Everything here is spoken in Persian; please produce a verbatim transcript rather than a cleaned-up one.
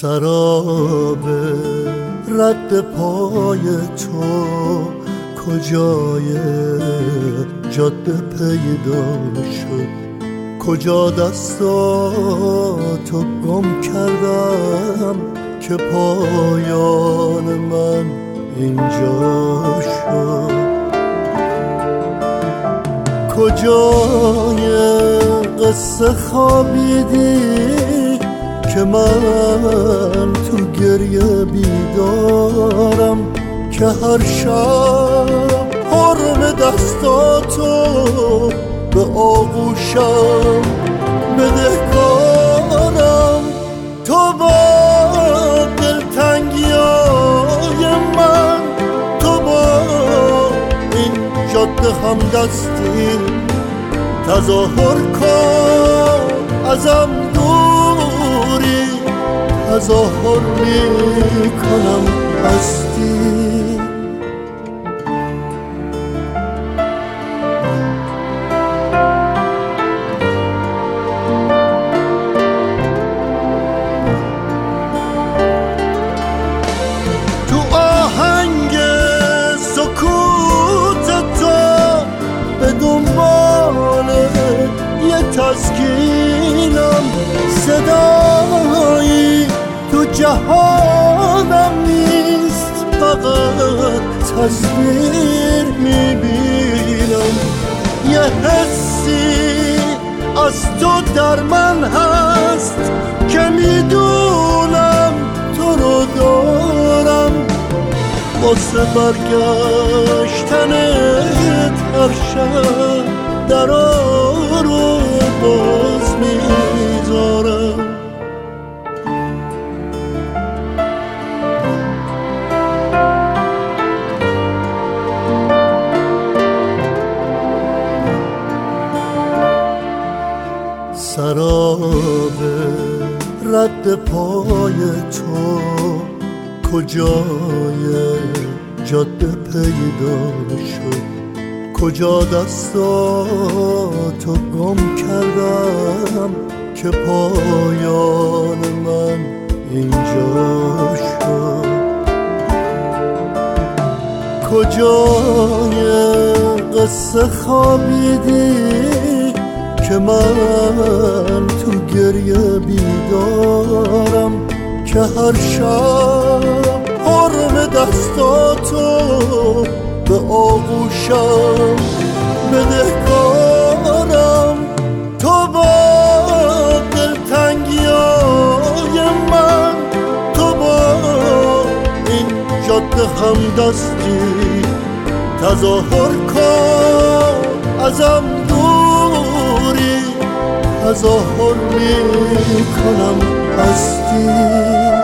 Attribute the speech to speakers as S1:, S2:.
S1: سراب رد پای تو کجای جاده پیدا شد؟ کجا دستاتو گم کردم که پایان من اینجا شد؟ کجای قصه خوابیدی که من تو گریه بیدارم، که هر شب حرم دستاتو به آغوشم بدهکارم. تو با دلتنگیای من، تو با این جاده همدستی تظاهر کن ازم دوری، تظاهر میکنم هستی. تو آهنگ سکوت تو به دنبال یه تسکینم، صدایی تو جهانم نیست، فقط تصویر میبینم. یه حسی از تو در من هست که میدونم تو رو دارم، واسه برگشتنت هر شب درا رو باز میذارم. سراب رد پای تو کجای جاده پیدا شد؟ کجا دستاتو گم کردم که پایان من اینجا شد؟ کجای قصه خوابیدی که من تو گریه بیدارم، که هر شب حرم دستاتو به آغوشم بدهکارم. تو با دلتنگیای من، تو با این جاده همدستی تظاهر کن ازم دوری، تظاهر میکنم هستی.